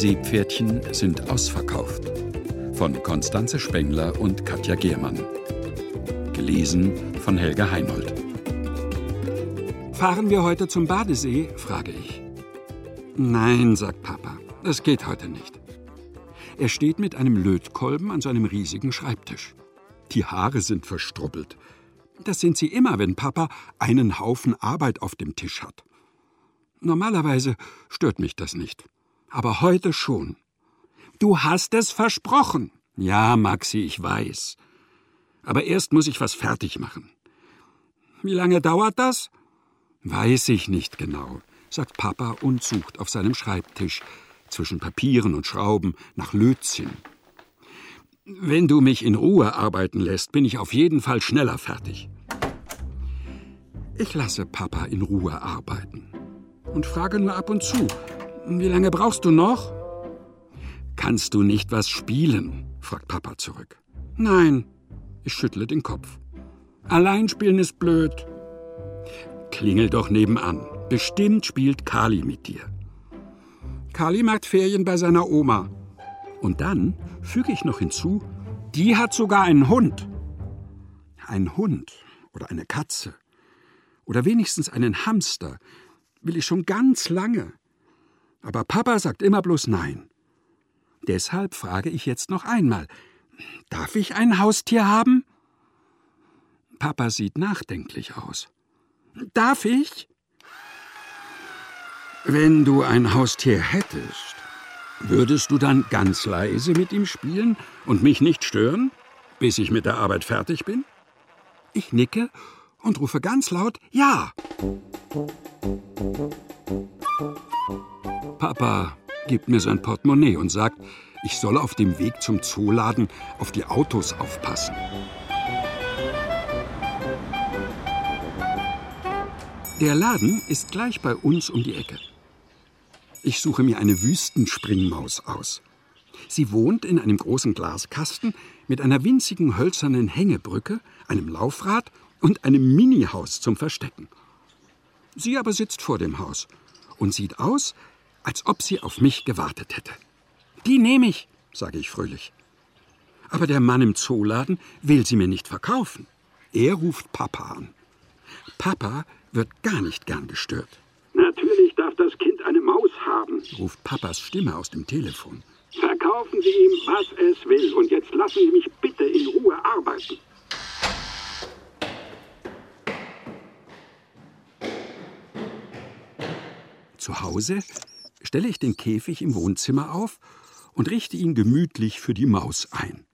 Seepferdchen sind ausverkauft. Von Konstanze Spengler und Katja Gehrmann. Gelesen von Helga Heinold. Fahren wir heute zum Badesee? Frage ich. Nein, sagt Papa, das geht heute nicht. Er steht mit einem Lötkolben an seinem riesigen Schreibtisch. Die Haare sind verstrubbelt. Das sind sie immer, wenn Papa einen Haufen Arbeit auf dem Tisch hat. Normalerweise stört mich das nicht. Aber heute schon. Du hast es versprochen. Ja, Maxi, ich weiß. Aber erst muss ich was fertig machen. Wie lange dauert das? Weiß ich nicht genau, sagt Papa und sucht auf seinem Schreibtisch zwischen Papieren und Schrauben nach Lötzinn. Wenn du mich in Ruhe arbeiten lässt, bin ich auf jeden Fall schneller fertig. Ich lasse Papa in Ruhe arbeiten und frage nur ab und zu, wie lange brauchst du noch? Kannst du nicht was spielen? Fragt Papa zurück. Nein, ich schüttle den Kopf. Allein spielen ist blöd. Klingel doch nebenan. Bestimmt spielt Kali mit dir. Kali macht Ferien bei seiner Oma. Und dann füge ich noch hinzu, die hat sogar einen Hund. Ein Hund oder eine Katze oder wenigstens einen Hamster will ich schon ganz lange. Aber Papa sagt immer bloß nein. Deshalb frage ich jetzt noch einmal, darf ich ein Haustier haben? Papa sieht nachdenklich aus. Darf ich? Wenn du ein Haustier hättest, würdest du dann ganz leise mit ihm spielen und mich nicht stören, bis ich mit der Arbeit fertig bin? Ich nicke und rufe ganz laut Ja. Papa gibt mir sein Portemonnaie und sagt, ich soll auf dem Weg zum Zooladen auf die Autos aufpassen. Der Laden ist gleich bei uns um die Ecke. Ich suche mir eine Wüstenspringmaus aus. Sie wohnt in einem großen Glaskasten mit einer winzigen hölzernen Hängebrücke, einem Laufrad und einem Minihaus zum Verstecken. Sie aber sitzt vor dem Haus und sieht aus, als ob sie auf mich gewartet hätte. Die nehme ich, sage ich fröhlich. Aber der Mann im Zooladen will sie mir nicht verkaufen. Er ruft Papa an. Papa wird gar nicht gern gestört. Natürlich darf das Kind eine Maus haben, ruft Papas Stimme aus dem Telefon. Verkaufen Sie ihm, was es will. Und jetzt lassen Sie mich bitte in Ruhe arbeiten. Zu Hause stelle ich den Käfig im Wohnzimmer auf und richte ihn gemütlich für die Maus ein.